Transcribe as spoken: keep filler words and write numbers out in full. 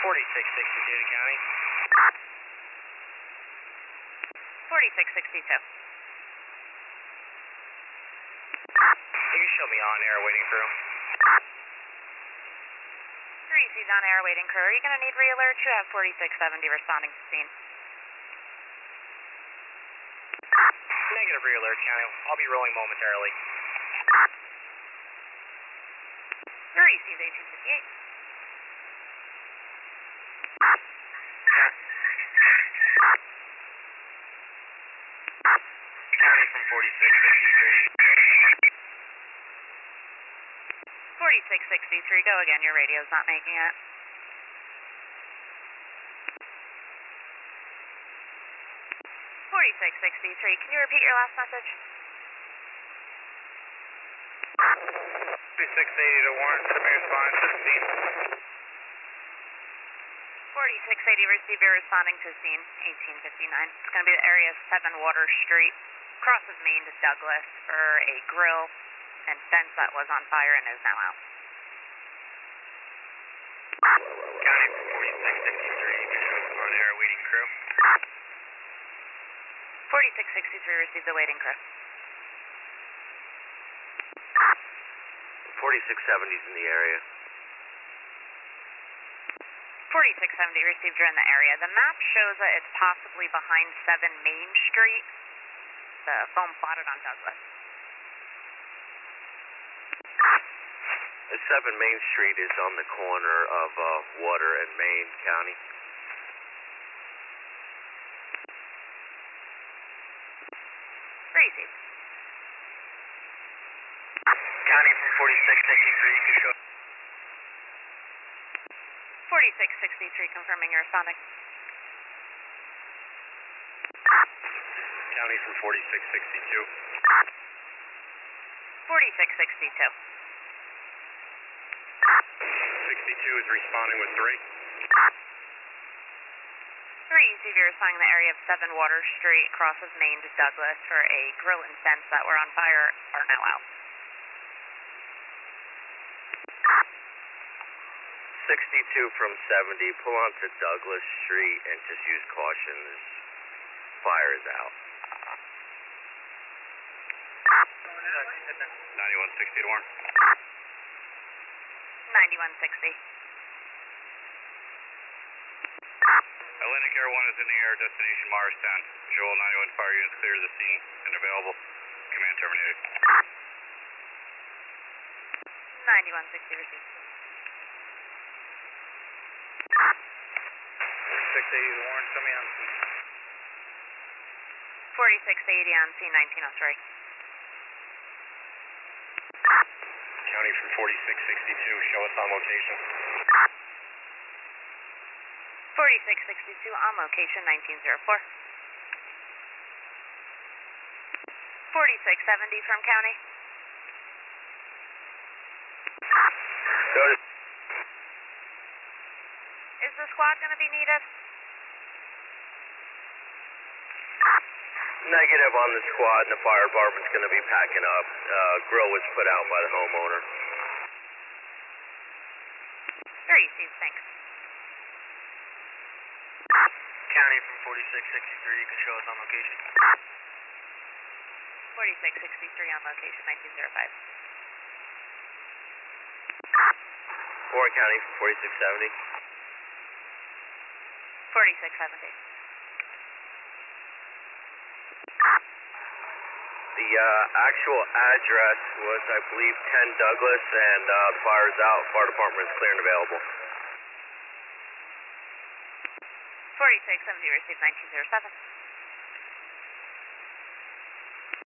forty-six sixty-two to county. forty-six sixty-two. You can show me on air waiting crew. three C's on air waiting crew. Are you going to need re-alert? You have forty-six seventy responding to scene. Negative re-alert, county. I'll be rolling momentarily. three C's eighteen fifty-eight. County from forty-six sixty-three. forty-six sixty-three, go again. Your radio's not making it. forty-six sixty-three, can you repeat your last message? forty-six eighty to Warren, Semi responding to the scene. forty-six eighty, receive your responding to scene, eighteen fifty-nine. It's going to be the area of seven Water Street, crosses Main to Douglas for a grill and fence that was on fire and is now out. County from forty-six sixty-three, you can show us on air waiting crew. forty-six sixty-three, receive the waiting crew. forty-six seventy's in the area. forty-six seventy, received, you're in the area. The map shows that it's possibly behind seven Main Street, the foam plotted on Douglas. seven Main Street is on the corner of uh, Water and Main County. Receive. County from forty-six sixty-three, you can show. forty-six sixty-three, confirming you're responding. County from forty-six sixty-two. forty-six sixty-two. sixty-two is responding with three. three, receive, you're responding in the area of seven Water Street, crosses Main to Douglas for a grill and fence that were on fire are now out. sixty-two from seventy, pull onto Douglas Street and just use caution. This fire is out. ninety-one sixty to Warren. ninety-one sixty. Atlantic Air one is in the air, destination Morristown. Visual ninety-one fire units clear the scene and available. Command terminated. ninety-one sixty, received. six eighty to Warren, semi on scene. forty-six eighty on scene, nineteen oh three. County from forty-six sixty-two, show us on location. forty-six sixty-two on location, nineteen oh four. forty-six seventy from county. Go to. Is the squad going to be needed? Negative on the squad, and the fire department's going to be packing up. Uh, grill was put out by the homeowner. three, Steve, thanks. County from forty-six sixty-three, you can show us on location. forty-six sixty-three on location, nineteen oh five. Warren County from forty-six seventy. forty-six seventy. The uh, actual address was, I believe, ten Douglas, and uh, the fire is out. Fire department is clear and available. forty-six seventy, received, nineteen oh seven.